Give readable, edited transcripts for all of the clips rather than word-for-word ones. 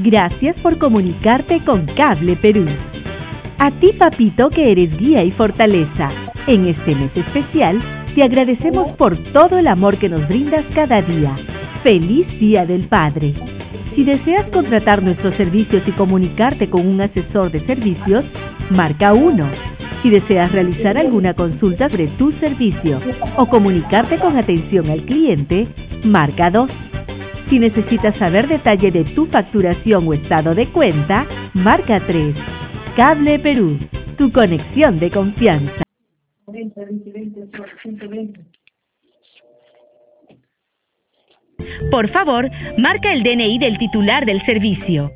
Gracias por comunicarte con Cable Perú. A ti, papito, que eres guía y fortaleza. En este mes especial, te agradecemos por todo el amor que nos brindas cada día. ¡Feliz Día del Padre! Si deseas contratar nuestros servicios y comunicarte con un asesor de servicios, marca 1. Si deseas realizar alguna consulta sobre tu servicio o comunicarte con atención al cliente, marca 2. Si necesitas saber detalle de tu facturación o estado de cuenta, marca 3. Cable Perú, tu conexión de confianza. Por favor, marca el DNI del titular del servicio.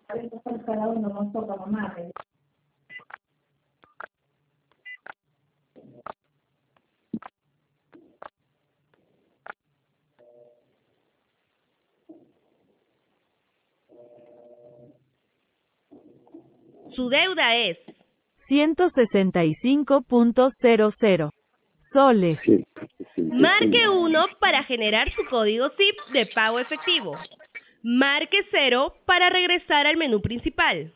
Su deuda es 165.00 soles. Marque 1 para generar su código SIP de pago efectivo. Marque 0 para regresar al menú principal.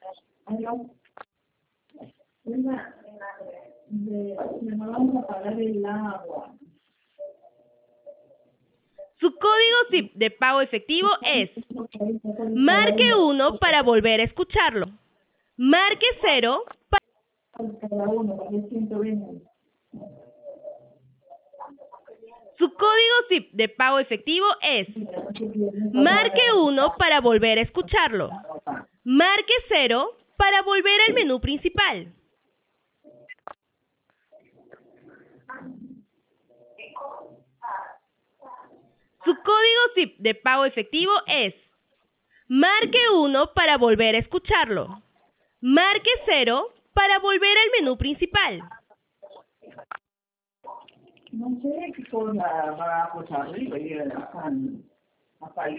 Su código SIP de pago efectivo es. Marque 1 para volver a escucharlo. Marque 0 para... Su código SIP de pago efectivo es. Marque 1 para volver a escucharlo. Marque 0 para volver al menú principal. Su código SIP de pago efectivo es. Marque 1 para volver a escucharlo. Marque 0 para volver al menú principal. No sé qué cosa va a pasar arriba y